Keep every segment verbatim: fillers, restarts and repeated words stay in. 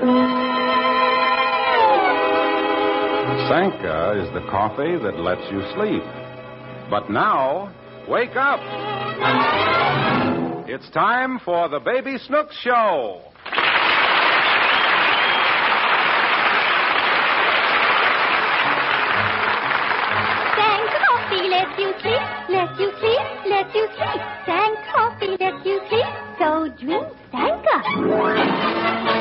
Sanka is the coffee that lets you sleep. But now, wake up. It's time for the Baby Snooks Show. Sang coffee lets you sleep, lets you sleep, lets you sleep. Sang coffee lets you sleep, so drink Sanka.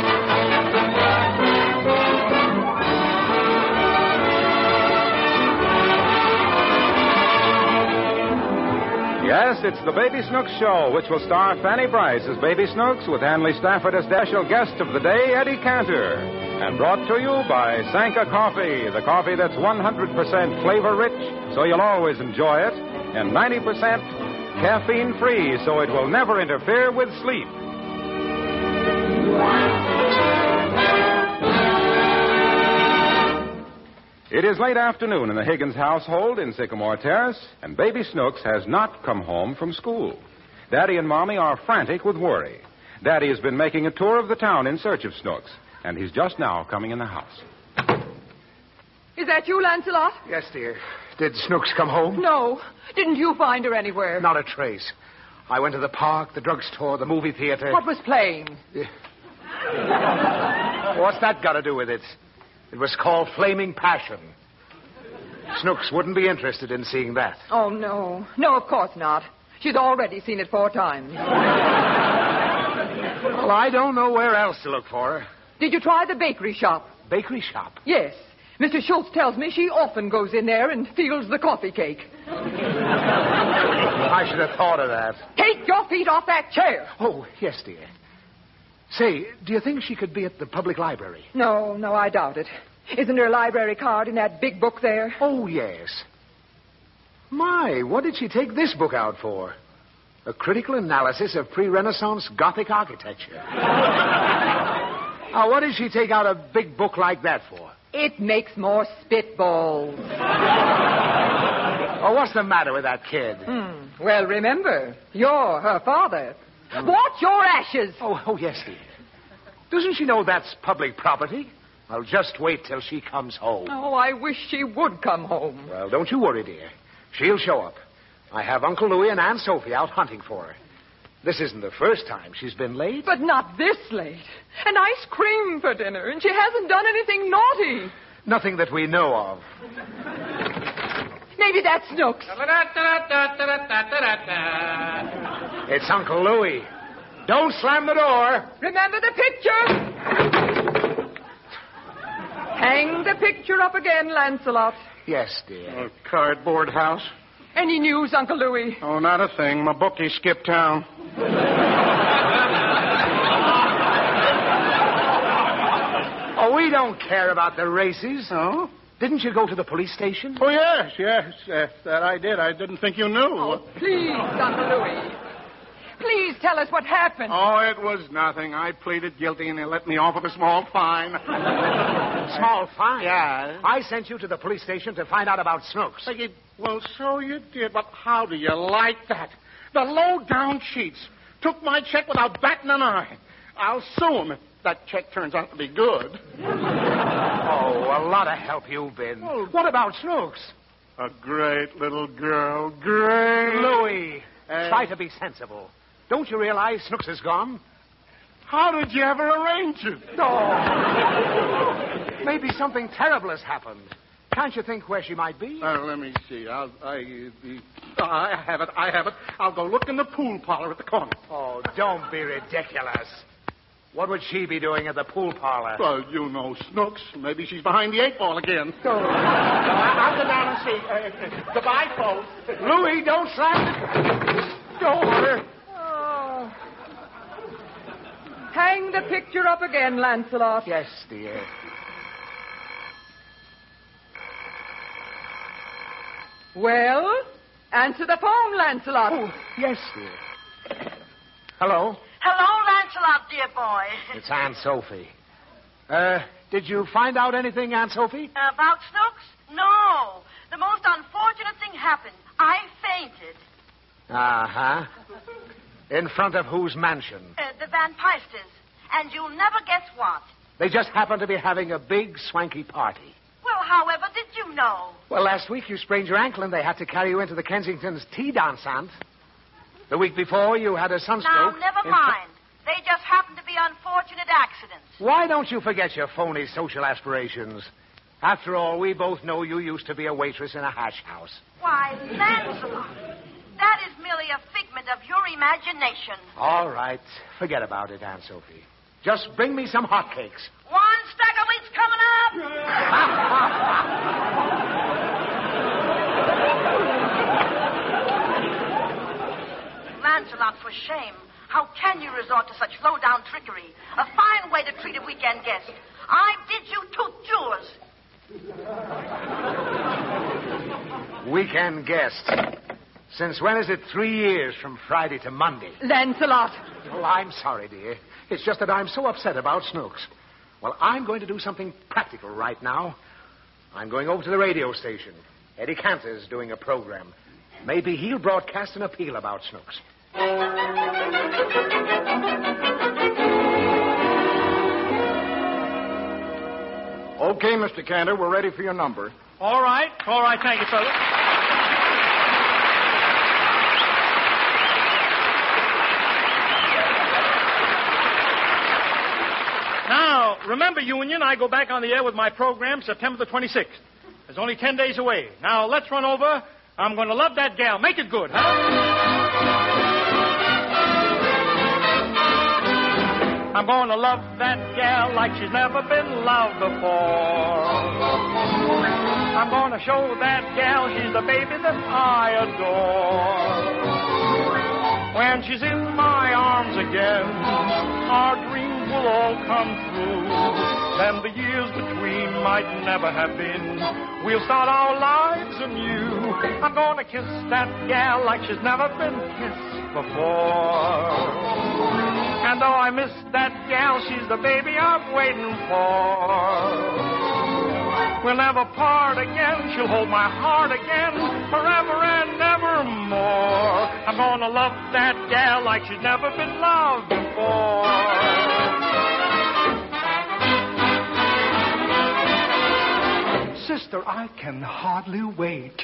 Yes, it's the Baby Snooks Show, which will star Fanny Bryce as Baby Snooks with Hanley Stafford as special guest of the day, Eddie Cantor. And brought to you by Sanka Coffee, the coffee that's one hundred percent flavor-rich, so you'll always enjoy it, and ninety percent caffeine-free, so it will never interfere with sleep. It is late afternoon in the Higgins household in Sycamore Terrace, and Baby Snooks has not come home from school. Daddy and Mommy are frantic with worry. Daddy has been making a tour of the town in search of Snooks, and he's just now coming in the house. Is that you, Lancelot? Yes, dear. Did Snooks come home? No. Didn't you find her anywhere? Not a trace. I went to the park, the drugstore, the movie theater. What was playing? Yeah. What's that got to do with it? It was called Flaming Passion. Snooks wouldn't be interested in seeing that. Oh, no. No, of course not. She's already seen it four times. Well, I don't know where else to look for her. Did you try the bakery shop? Bakery shop? Yes. Mister Schultz tells me she often goes in there and feels the coffee cake. I should have thought of that. Take your feet off that chair. Oh, yes, dear. Say, do you think she could be at the public library? No, no, I doubt it. Isn't there a library card in that big book there? Oh, yes. My, what did she take this book out for? A critical analysis of pre-Renaissance Gothic architecture. Now, what did she take out a big book like that for? It makes more spitballs. Oh, what's the matter with that kid? Hmm. Well, remember, you're her father. Watch your ashes. Oh, oh, yes, dear. Doesn't she know that's public property? I'll just wait till she comes home. Oh, I wish she would come home. Well, don't you worry, dear. She'll show up. I have Uncle Louie and Aunt Sophie out hunting for her. This isn't the first time she's been late. But not this late. An ice cream for dinner, and she hasn't done anything naughty. Nothing that we know of. Maybe that's Snooks. It's Uncle Louie. Don't slam the door. Remember the picture? Hang the picture up again, Lancelot. Yes, dear. A cardboard house? Any news, Uncle Louie? Oh, not a thing. My bookie skipped town. Oh, we don't care about the races. Oh? Didn't you go to the police station? Oh, yes, yes. Uh, that I did. I didn't think you knew. Oh, please, Uncle Louie. Please tell us what happened. Oh, it was nothing. I pleaded guilty, and they let me off with a small fine. Small fine? Yeah. I sent you to the police station to find out about Snooks. Well, you, well, so you did, but how do you like that? The low-down cheats took my check without batting an eye. I'll sue them if that check turns out to be good. Oh, a lot of help you've been. Oh. What about Snooks? A great little girl. Great. Louie, Uh, try to be sensible. Don't you realize Snooks is gone? How did you ever arrange it? Oh. Maybe something terrible has happened. Can't you think where she might be? Uh, let me see. I'll, I, uh, I have it. I have it. I'll go look in the pool parlor at the corner. Oh, don't be ridiculous. What would she be doing at the pool parlor? Well, you know Snooks. Maybe she's behind the eight ball again. Oh. I'll go down and see. Uh, uh, goodbye, folks. Louie, don't slam the door. Oh. Hang the picture up again, Lancelot. Yes, dear. Well, answer the phone, Lancelot. Oh, yes, dear. Hello? Hello, Lancelot, dear boy. It's Aunt Sophie. Uh, did you find out anything, Aunt Sophie? About Snooks? No. The most unfortunate thing happened. I fainted. Uh-huh. In front of whose mansion? Uh, the Van Peisters. And you'll never guess what. They just happen to be having a big, swanky party. Well, however did you know? Well, last week you sprained your ankle and they had to carry you into the Kensington's tea dance, Aunt. The week before you had a sunstroke. Now, never in- mind. They just happen to be unfortunate accidents. Why don't you forget your phony social aspirations? After all, we both know you used to be a waitress in a hash house. Why, Lancelot, that is merely a figment of your imagination. All right. Forget about it, Aunt Sophie. Just bring me some hotcakes. One stack of wheat's coming up. Lancelot, for shame. How can you resort to such low-down trickery? A fine way to treat a weekend guest. I bid you to yours. Weekend guest. Since when is it three years from Friday to Monday? Lancelot. Oh, I'm sorry, dear. It's just that I'm so upset about Snooks. Well, I'm going to do something practical right now. I'm going over to the radio station. Eddie Cantor's doing a program. Maybe he'll broadcast an appeal about Snooks. Okay, Mister Cantor, we're ready for your number. All right. All right. Thank you, fellas. Now, remember, Union, I go back on the air with my program September the twenty-sixth. It's only ten days away. Now, let's run over. I'm going to love that gal. Make it good, huh? I'm going to love that gal like she's never been loved before. I'm going to show that gal she's the baby that I adore. When she's in my arms again, our dreams will all come true. Then the years between might never have been. We'll start our lives anew. I'm going to kiss that gal like she's never been kissed before. And though I miss that gal, she's the baby I'm waiting for. We'll never part again. She'll hold my heart again forever and evermore. I'm gonna love that gal like she's never been loved before. Sister, I can hardly wait.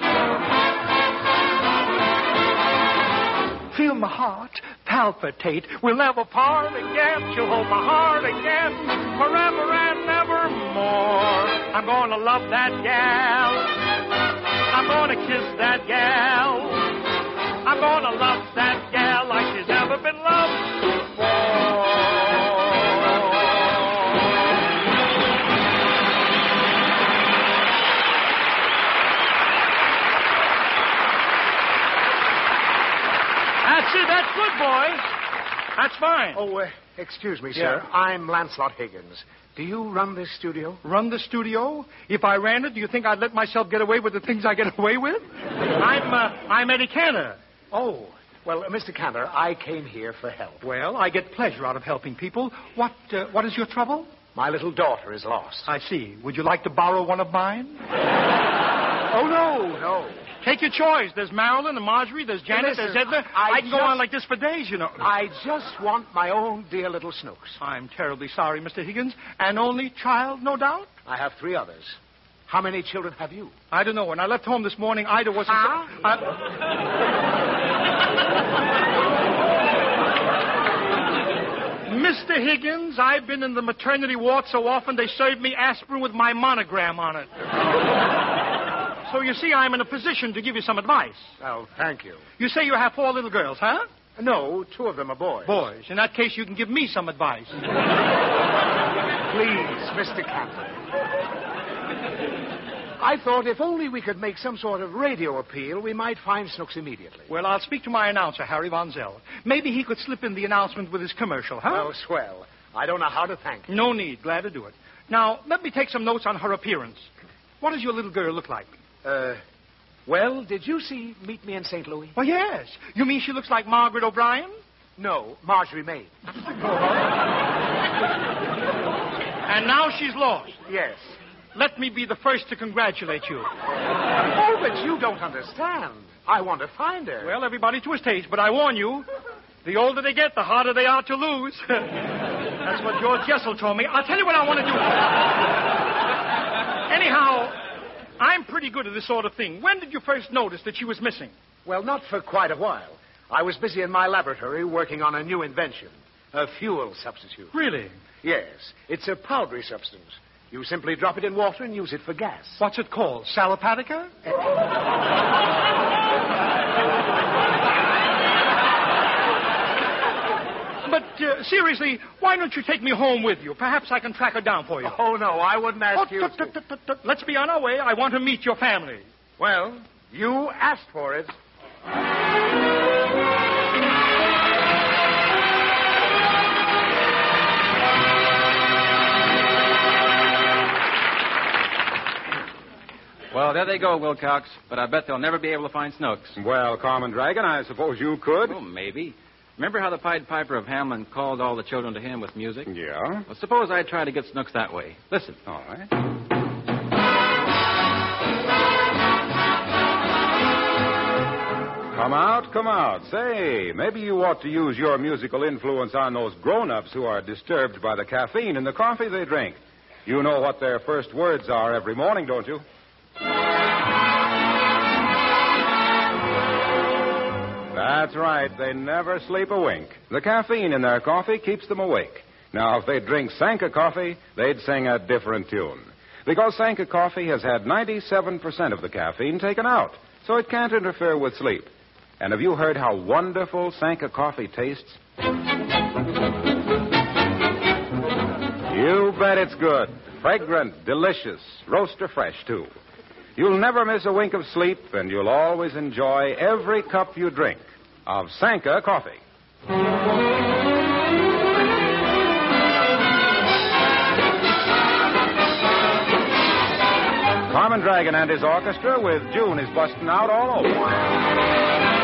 Feel my heart palpitate. We'll never part again. She'll hold my heart again forever and evermore. I'm going to love that gal. I'm going to kiss that gal. I'm going to love that gal like she's never been loved before. That's it. That's good, boys. That's fine. Oh, uh, excuse me, sir. Yeah. I'm Lancelot Higgins. Do you run this studio? Run the studio? If I ran it, do you think I'd let myself get away with the things I get away with? I'm, uh, I'm Eddie Cantor. Oh, well, uh, Mister Cantor, I came here for help. Well, I get pleasure out of helping people. What, uh, what is your trouble? My little daughter is lost. I see. Would you like to borrow one of mine? Oh, no. No. Take your choice. There's Marilyn and Marjorie. There's Janet. Listen, there's Edna. I I, can go just- on like this for days, you know. I just want my own dear little Snooks. I'm terribly sorry, Mister Higgins. An only child, no doubt? I have three others. How many children have you? I don't know. When I left home this morning, Ida wasn't... Huh? I... Mister Higgins, I've been in the maternity ward so often they served me aspirin with my monogram on it. So you see, I'm in a position to give you some advice. Oh, thank you. You say you have four little girls, huh? No, two of them are boys. Boys. In that case, you can give me some advice. Please, Mister Cantor. I thought if only we could make some sort of radio appeal, we might find Snooks immediately. Well, I'll speak to my announcer, Harry Von Zell. Maybe he could slip in the announcement with his commercial, huh? Oh, swell. I don't know how to thank you. No need. Glad to do it. Now, let me take some notes on her appearance. What does your little girl look like? Uh, well, did you see Meet Me in Saint Louis? Well, yes. You mean she looks like Margaret O'Brien? No, Marjorie Maid. And now she's lost. Yes. Let me be the first to congratulate you. Oh, but you don't understand. I want to find her. Well, everybody to his taste, but I warn you, the older they get, the harder they are to lose. That's what George Jessel told me. I'll tell you what I want to do. Anyhow, I'm pretty good at this sort of thing. When did you first notice that she was missing? Well, not for quite a while. I was busy in my laboratory working on a new invention, a fuel substitute. Really? Yes. It's a powdery substance. You simply drop it in water and use it for gas. What's it called? Salopatica? But, uh, seriously, why don't you take me home with you? Perhaps I can track her down for you. Oh, no, I wouldn't ask Oh, you. tut, tut, tut, tut, tut. Let's be on our way. I want to meet your family. Well, you asked for it. Well, there they go, Wilcox. But I bet they'll never be able to find Snooks. Well, Carmen Dragon, I suppose you could. Well, maybe. Remember how the Pied Piper of Hamelin called all the children to him with music? Yeah. Well, suppose I try to get Snooks that way. Listen. All right. Come out, come out. Say, maybe you ought to use your musical influence on those grown-ups who are disturbed by the caffeine in the coffee they drink. You know what their first words are every morning, don't you? That's right. They never sleep a wink. The caffeine in their coffee keeps them awake. Now, if they drink Sanka coffee, they'd sing a different tune. Because Sanka coffee has had ninety-seven percent of the caffeine taken out, so it can't interfere with sleep. And have you heard how wonderful Sanka coffee tastes? You bet it's good. Fragrant, delicious, roaster fresh, too. You'll never miss a wink of sleep, and you'll always enjoy every cup you drink of Sanka coffee. Carmen Dragon and his orchestra with June is busting out all over.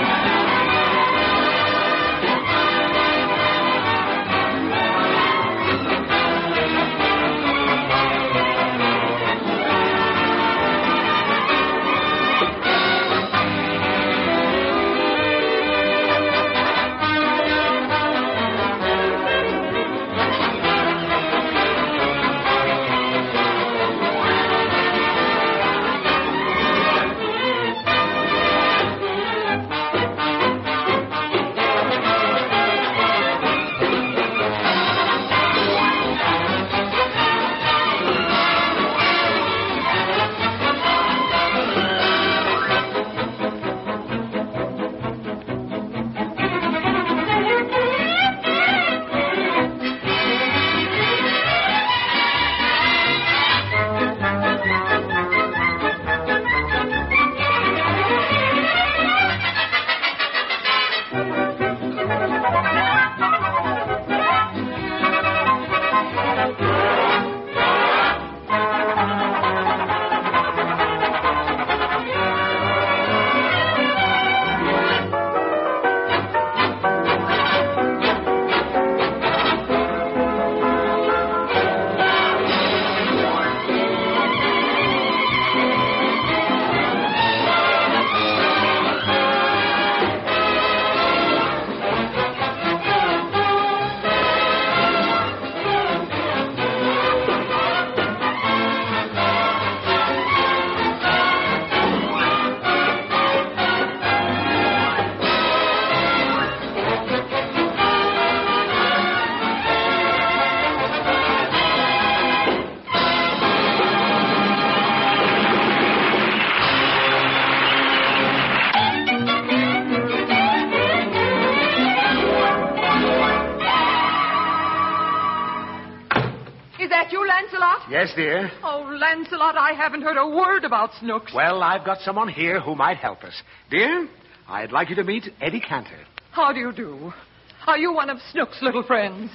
Yes, dear? Oh, Lancelot, I haven't heard a word about Snooks. Well, I've got someone here who might help us. Dear, I'd like you to meet Eddie Cantor. How do you do? Are you one of Snooks' little friends?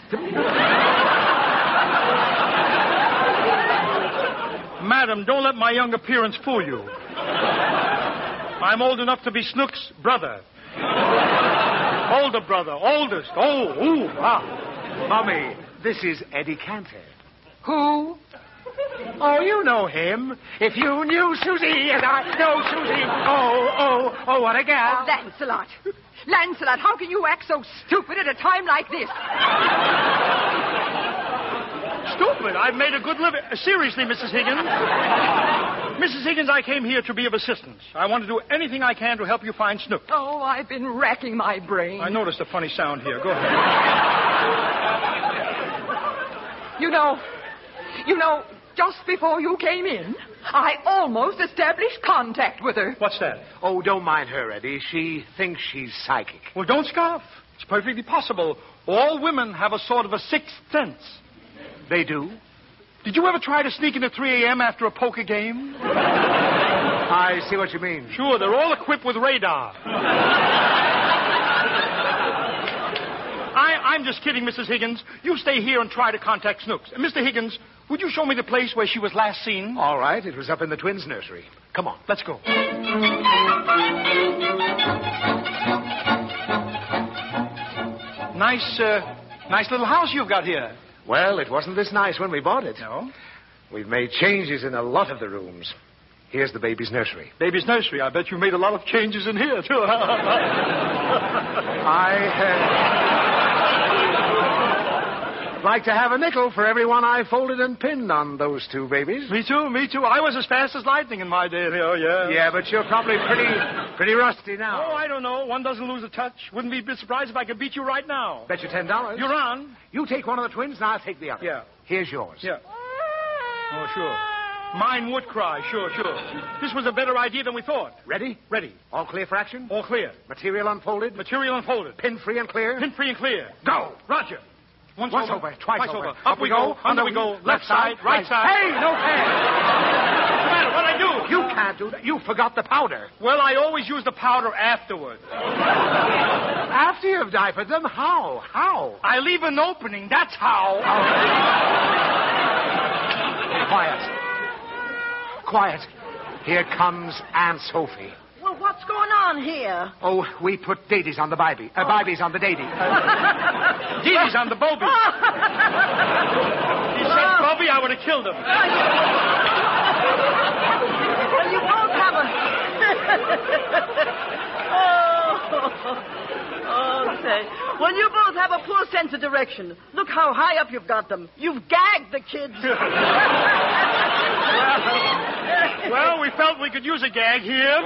Madam, don't let my young appearance fool you. I'm old enough to be Snooks' brother. Older brother, oldest. Oh, ooh, ah. Mummy, this is Eddie Cantor. Who? Oh, you know him. If you knew Susie as I know Susie. Oh, oh, oh, what a gal. Oh, Lancelot. Lancelot, how can you act so stupid at a time like this? of it. I've made a good living. Uh, seriously, Missus Higgins. Missus Higgins, I came here to be of assistance. I want to do anything I can to help you find Snook. Oh, I've been racking my brain. I noticed a funny sound here. Go ahead. You know, you know, just before you came in, I almost established contact with her. What's that? Oh, don't mind her, Eddie. She thinks she's psychic. Well, don't scoff. It's perfectly possible. All women have a sort of a sixth sense. They do? Did you ever try to sneak in at three a.m. after a poker game? I see what you mean. Sure, they're all equipped with radar. I, I'm just kidding, Missus Higgins. You stay here and try to contact Snooks. And Mister Higgins, would you show me the place where she was last seen? All right. It was up in the twins' nursery. Come on. Let's go. Nice, uh, nice little house you've got here. Well, it wasn't this nice when we bought it. No? We've made changes in a lot of the rooms. Here's the baby's nursery. Baby's nursery. I bet you made a lot of changes in here, too. I, uh, like to have a nickel for everyone I folded and pinned on those two babies. Me too, me too. I was as fast as lightning in my day. Oh, yeah. Yeah, but you're probably pretty, pretty rusty now. Oh, I don't know. One doesn't lose a touch. Wouldn't be a bit surprised if I could beat you right now. Bet you ten dollars. You're on. You take one of the twins, and I'll take the other. Yeah. Here's yours. Yeah. Oh, sure. Mine would cry, sure, sure. This was a better idea than we thought. Ready? Ready. All clear for action? All clear. Material unfolded? Material unfolded. Pin free and clear? Pin free and clear. Go! Roger. Once, Once over, over, twice, twice over. over. Up, Up we go, under we go, left side, right side. Hey, no hands! What's the matter? What'd I do? You can't do that. You forgot the powder. Well, I always use the powder afterward. After you've diapered them? How? How? I leave an opening, that's how. Quiet. Quiet. Here comes Aunt Sophie. Well, what's going on here? Oh, we put dadies on the baby. Uh, babies on the daddy. Uh, Dadies on the Bobby. He said Bobby, I would have killed him. Well, you both have a... oh, okay. Well, you both have a poor sense of direction. Look how high up you've got them. You've gagged the kids. Well, we felt we could use a gag here.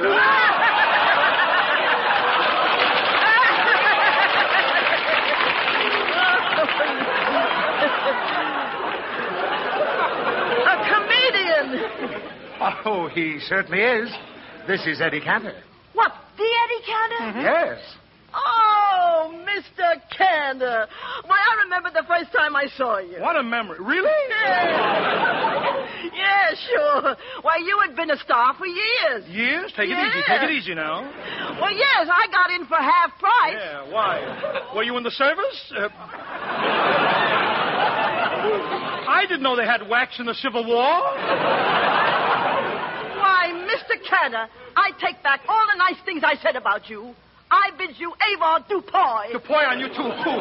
A comedian. Oh, he certainly is. This is Eddie Cantor. What, the Eddie Cantor? Mm-hmm. Yes. Oh, Mister Cantor. Why, I remember the first time I saw you. What a memory. Really? Yeah, yeah, sure. Why, you had been a star for years. Years? Take Yeah. it easy. Take it easy now. Well, yes, I got in for half price. Yeah, why? Were you in the service? Uh... I didn't know they had wax in the Civil War. Why, Mister Cantor, I take back all the nice things I said about you. I bid you Avon Dupoy. Dupoy on you too, cool.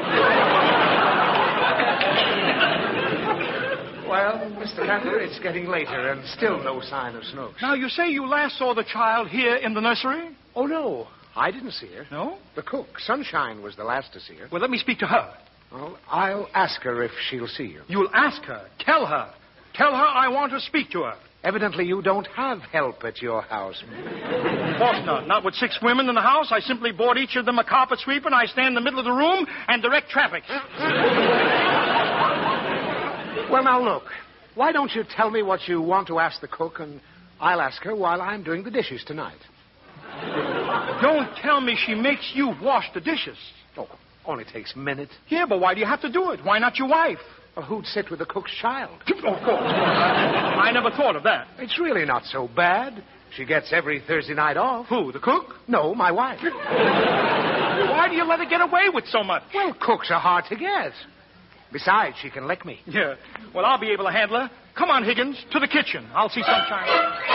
Well, Mister Cantor, it's getting later and still no sign of Snooks. Now, you say you last saw the child here in the nursery? Oh, no. I didn't see her. No? The cook, Sunshine, was the last to see her. Well, let me speak to her. Well, I'll ask her if she'll see you. You'll ask her. Tell her. Tell her I want to speak to her. Evidently, you don't have help at your house. Of course not. Not with six women in the house. I simply bought each of them a carpet sweeper, and I stand in the middle of the room and direct traffic. Well, now, look. Why don't you tell me what you want to ask the cook, and I'll ask her while I'm doing the dishes tonight. Don't tell me she makes you wash the dishes. Oh, only takes a minute. Yeah, but why do you have to do it? Why not your wife? Well, who'd sit with the cook's child? Of course. I never thought of that. It's really not so bad. She gets every Thursday night off. Who, the cook? No, my wife. Why do you let her get away with so much? Well, cooks are hard to get. Besides, she can lick me. Yeah. Well, I'll be able to handle her. Come on, Higgins, to the kitchen. I'll see Sunshine.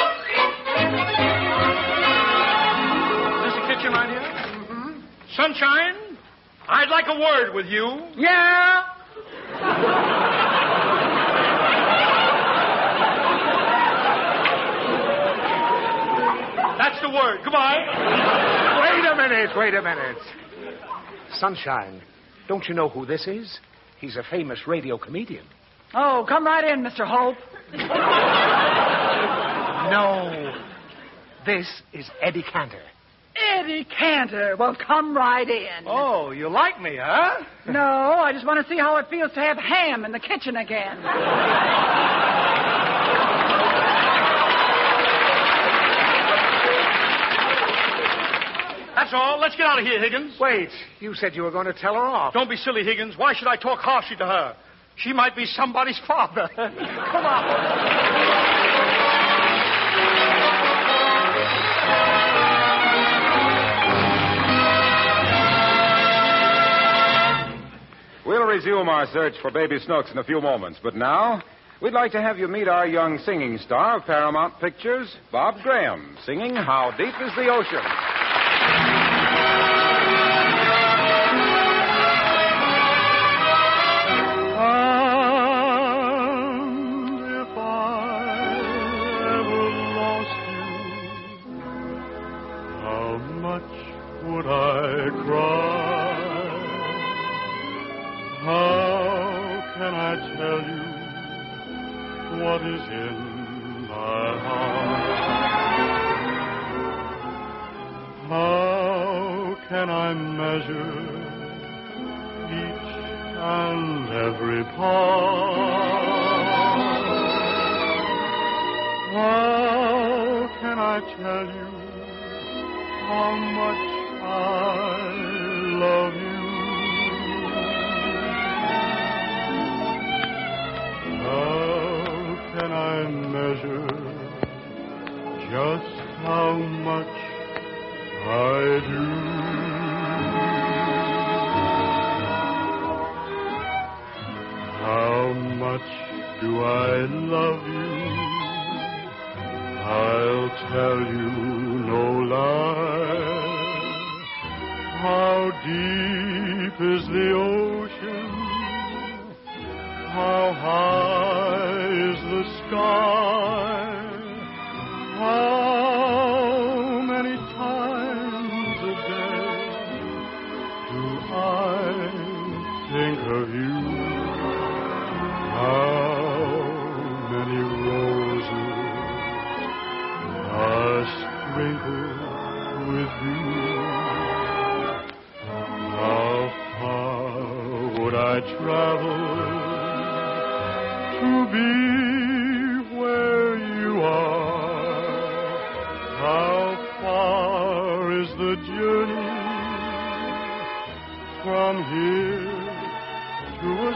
There's the kitchen right here. Mm-hmm. Sunshine, I'd like a word with you. Yeah? That's the word. Goodbye. Wait a minute, wait a minute. Sunshine, don't you know who this is? He's a famous radio comedian. Oh, come right in, Mister Hope. No. This is Eddie Cantor. Eddie Cantor. Well, come right in. Oh, you like me, huh? No, I just want to see how it feels to have ham in the kitchen again. That's all. Let's get out of here, Higgins. Wait, you said you were going to tell her off. Don't be silly, Higgins. Why should I talk harshly to her? She might be somebody's father. Come on. We'll resume our search for Baby Snooks in a few moments, but now we'd like to have you meet our young singing star of Paramount Pictures, Bob Graham, singing How Deep is the Ocean. And if I ever lost you, how much would I cry? How can I tell you what is in my heart? How can I measure each and every part? How can I tell you how much I love you? How can I measure just how much I do? How much do I love you? I'll tell you no lie. How deep is the ocean? How high is the sky? How many times a day do I think of you? How many roses are sprinkled with you? How far would I travel to be where you are? How far is the journey from here to a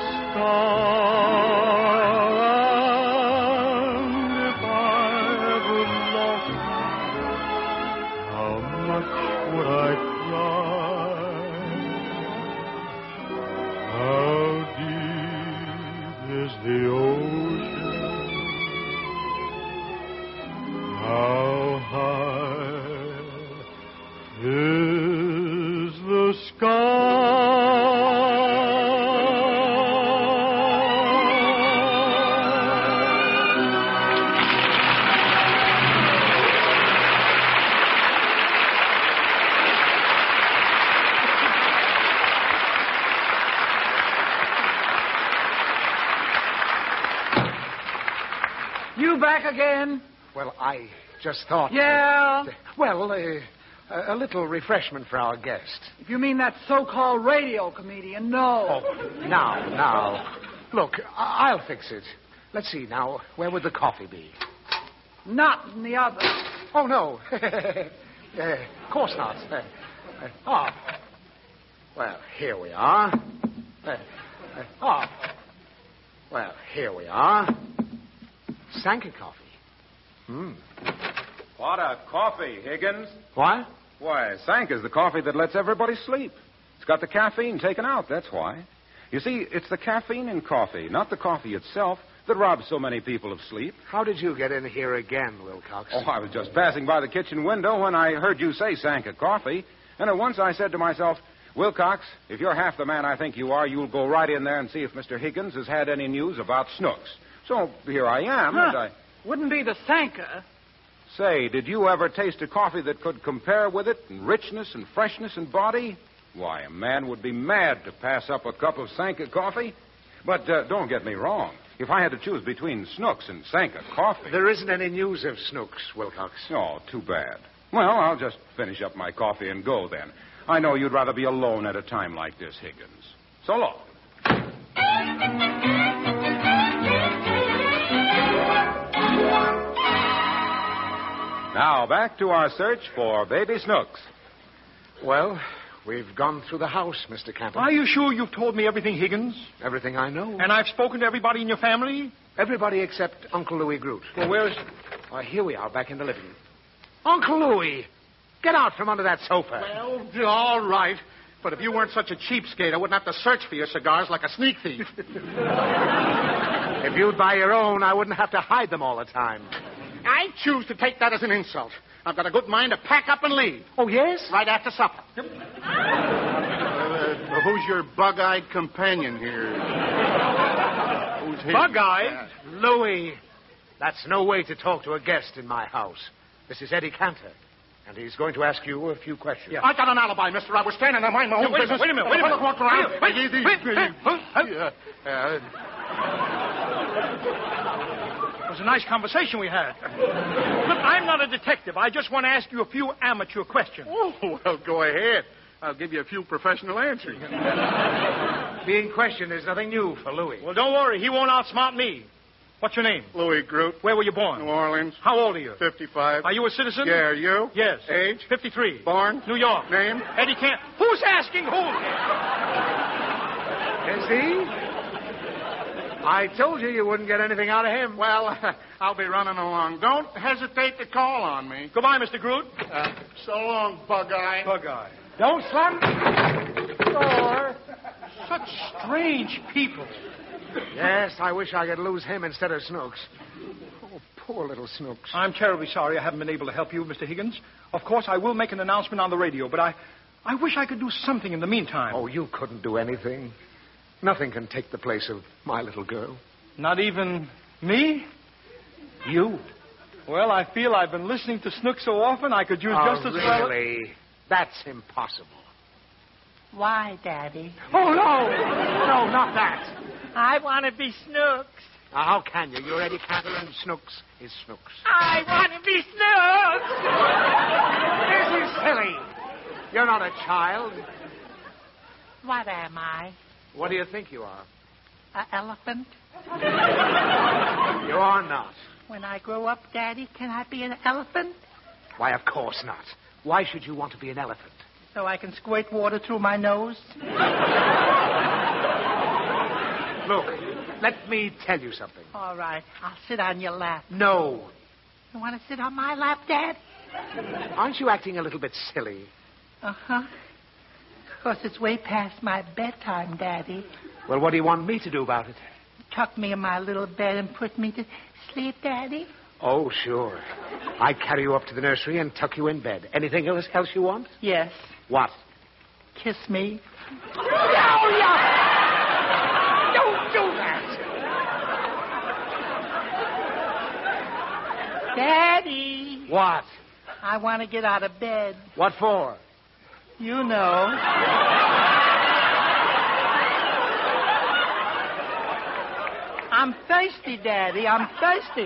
star? And if I ever lost you, how much would I cry? How deep is the ocean? How high is the You back again? Well, I just thought... Yeah? that- well, uh, a a little refreshment for our guest. If you mean that so-called radio comedian, no. Oh, now, now. Look, I- I'll fix it. Let's see, now, where would the coffee be? Not in the oven. Oh, no. uh, of course not. Uh, uh, oh. Well, here we are. Uh, uh, oh. Well, here we are. Sanka coffee. Hmm. What a coffee, Higgins. What? Why, Sanka's the coffee that lets everybody sleep. It's got the caffeine taken out, that's why. You see, it's the caffeine in coffee, not the coffee itself, that robs so many people of sleep. How did you get in here again, Wilcox? Oh, I was just passing by the kitchen window when I heard you say Sanka coffee, and at once I said to myself, Wilcox, if you're half the man I think you are, you'll go right in there and see if Mister Higgins has had any news about Snooks. So here I am, Huh. and I... Wouldn't be the Sanka. Say, did you ever taste a coffee that could compare with it in richness and freshness and body? Why, a man would be mad to pass up a cup of Sanka coffee. But uh, don't get me wrong. If I had to choose between Snooks and Sanka coffee... There isn't any news of Snooks, Wilcox. Oh, too bad. Well, I'll just finish up my coffee and go then. I know you'd rather be alone at a time like this, Higgins. So long. Now, back to our search for Baby Snooks. Well, we've gone through the house, Mister Campbell. Are you sure you've told me everything, Higgins? Everything I know. And I've spoken to everybody in your family? Everybody except Uncle Louis Groot. Well, where's... Oh, here we are, back in the living room. Uncle Louis, get out from under that sofa. Well, all right. But if you weren't such a cheapskate, I wouldn't have to search for your cigars like a sneak thief. If you'd buy your own, I wouldn't have to hide them all the time. I choose to take that as an insult. I've got a good mind to pack up and leave. Oh, yes? Right after supper. Yep. Uh, who's your bug-eyed companion here? Who's his? Bug-eyed? Louis. That's no way to talk to a guest in my house. This is Eddie Cantor, and he's going to ask you a few questions. Yeah. I got an alibi, mister. I was standing there minding my own wait business. A minute, wait a minute, wait a minute. Walked around. Wait, wait, wait, wait, wait. Uh, uh, It was a nice conversation we had. Look, I'm not a detective. I just want to ask you a few amateur questions. Oh, well, go ahead. I'll give you a few professional answers. Being questioned is nothing new for Louis. Well, don't worry. He won't outsmart me. What's your name? Louis Groot. Where were you born? New Orleans. How old are you? fifty-five. Are you a citizen? Yeah, are you? Yes. Age? fifty-three. Born? New York. Name? Eddie Kent. Who's asking who? Is he? I told you you wouldn't get anything out of him. Well, uh, I'll be running along. Don't hesitate to call on me. Goodbye, Mister Groot. Uh, so long, Bug-Eye. Bug-Eye. Don't slam the door. Such strange people. Yes, I wish I could lose him instead of Snooks. Oh, poor little Snooks. I'm terribly sorry I haven't been able to help you, Mister Higgins. Of course, I will make an announcement on the radio, but I, I wish I could do something in the meantime. Oh, you couldn't do anything. Nothing can take the place of my little girl. Not even me? You. Well, I feel I've been listening to Snooks so often I could use Oh, just as well... really? That's impossible. Why, Daddy? Oh, no! No, not that. I want to be Snooks. Now, how can you? You're Eddie Cantor and Snooks is Snooks. I want to be Snooks. This is silly. You're not a child. What am I? What do you think you are? An elephant? You are not. When I grow up, Daddy, can I be an elephant? Why, of course not. Why should you want to be an elephant? So I can squirt water through my nose? Look, let me tell you something. All right. I'll sit on your lap. No. You want to sit on my lap, Dad? Aren't you acting a little bit silly? Uh-huh. Because it's way past my bedtime, Daddy. Well, what do you want me to do about it? Tuck me in my little bed and put me to sleep, Daddy? Oh, sure. I carry you up to the nursery and tuck you in bed. Anything else, else you want? Yes. What? Kiss me. No, no! Don't do that! Daddy! What? I want to get out of bed. What for? You know. I'm thirsty, Daddy. I'm thirsty.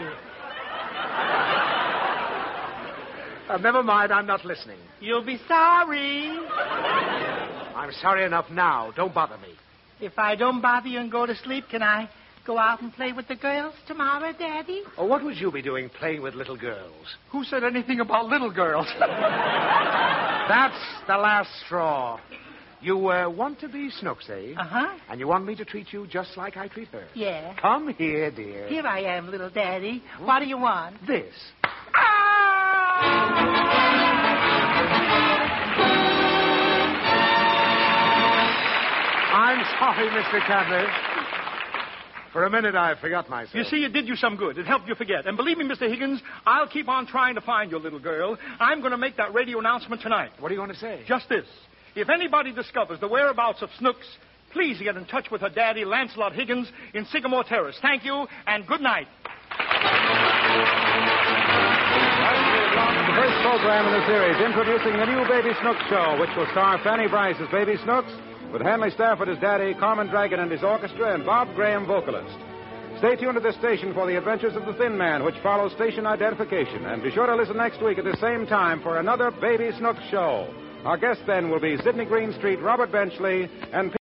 Uh, never mind, I'm not listening. You'll be sorry. I'm sorry enough now. Don't bother me. If I don't bother you and go to sleep, can I go out and play with the girls tomorrow, Daddy? Oh, what would you be doing playing with little girls? Who said anything about little girls? That's the last straw. You uh, want to be Snooks, eh? Uh-huh. And you want me to treat you just like I treat her? Yeah. Come here, dear. Here I am, little Daddy. What do you want? This. I'm sorry, Mister Cadler. For a minute, I forgot myself. You see, it did you some good. It helped you forget. And believe me, Mister Higgins, I'll keep on trying to find your little girl. I'm going to make that radio announcement tonight. What are you going to say? Just this. If anybody discovers the whereabouts of Snooks, please get in touch with her daddy, Lancelot Higgins, in Sycamore Terrace. Thank you, and good night. The first program in the series, introducing the new Baby Snooks show, which will star Fanny Bryce as Baby Snooks, with Hanley Stafford as Daddy, Carmen Dragon and his orchestra, and Bob Graham, vocalist. Stay tuned to this station for the adventures of the Thin Man, which follows station identification. And be sure to listen next week at the same time for another Baby Snooks show. Our guest then will be Sidney Greenstreet, Robert Benchley, and